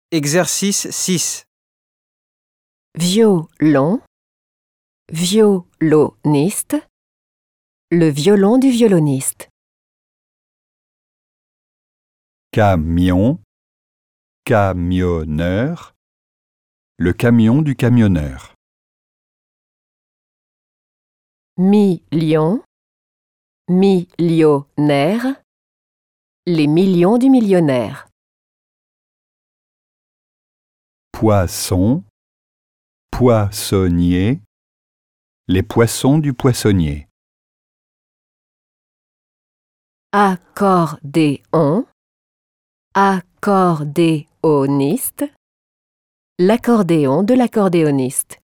Exercice 6. Violon, violoniste, le violon du violoniste. Camion, camionneur, le camion du camionneur. Million, millionnaire, les millions du millionnaire. Poisson, poissonnier, les poissons du poissonnier. Accordéon, accordéoniste, l'accordéon de l'accordéoniste.